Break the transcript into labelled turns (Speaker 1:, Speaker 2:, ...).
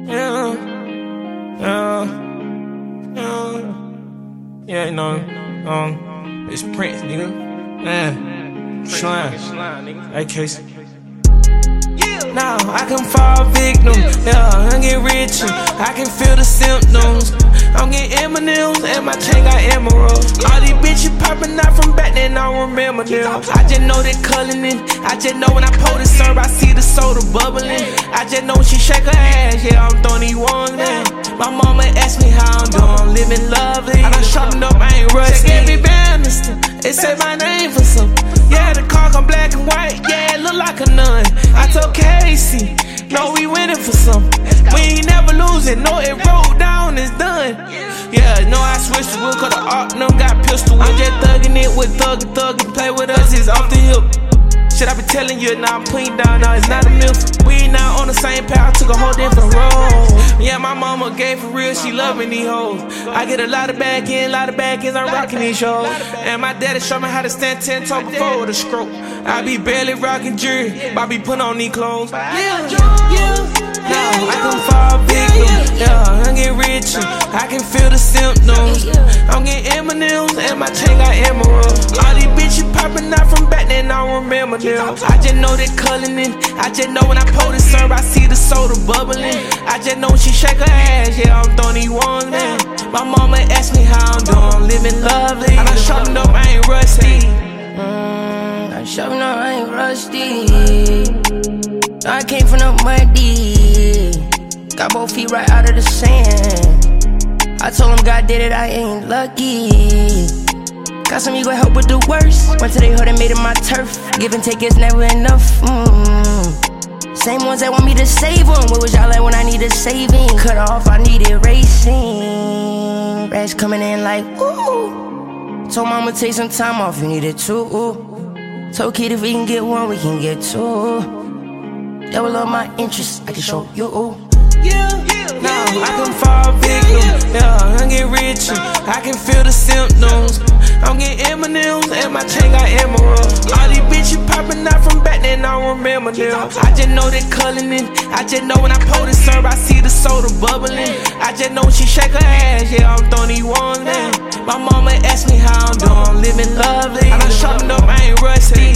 Speaker 1: Yeah, yeah, you know, it's Prince, nigga. Man, Slime, that case. Now I can fall victim, yeah, I get rich, I can feel the symptoms. I'm getting M&M's and my chain got emeralds. All these bitches popping out from back then, I don't remember them. I just know they culling it, I just know when I pour the syrup, I see the soda bubbling. I just know when she shake her ass, yeah, I'm throwing these ones in. My mama asked me how I'm doing, I'm living lovely. I done sharpened up, I ain't rusty. Check every banister, it said my name for some. Yeah, the car come black and white, yeah, it look like a nun. I told Casey, no, we winning for something. We ain't never losing, no, it rolled down, it's done. Yeah, no, I switched the wood, cause the art them got pistol. I'm just thugging it with thug and play with us, it's off the hip. Shit, I be telling you, now I'm putting down, now it's not a myth. We not on the same path, took a whole different road. Yeah, my mama gay for real, she loving these hoes. I get a lot of back ends, I'm rocking these shows. And my daddy showed me how to stand 10 toes before the stroke. I be barely rocking jewelry, I be putting on these clothes. I can fall victim, yeah, I get rich, I can feel the symptoms. I'm getting M&M's and my chain got emeralds. All these bitches popping out from back then, I don't remember them. I just know they culling it, I just know when I pour the syrup, I see the soda bubbling. I just know when she shake her ass, yeah, I'm throwing these ones in. My mama asked me how I'm doing, I'm living lovely. I done sharpened up, I ain't rusty.
Speaker 2: I sharpened up, I ain't rusty. I came from the muddy, got both feet right out of the sand. I told him God did it, I ain't lucky. Got some ego help with the worst. Went to they hood and made it my turf. Give and take is never enough. Same ones that want me to save them. Where was y'all at when I needed saving? Cut off, I needed racing. Rats coming in like, ooh. Told mama take some time off, you needed two. Told kid if we can get one, we can get two. Double up my interest, I can show you.
Speaker 1: Now I can fall victim, yeah, I get rich, I can feel the symptoms. I'm getting M&M's and my chain got emeralds. All these bitches popping out from back then, I don't remember them. I just know they culling it, I just know when I pour the syrup, I see the soda bubbling. I just know when she shake her ass, yeah, I'm throwing these ones in. My mama asked me how I'm doing, I'm living lovely. I done sharpened up, I ain't rusty.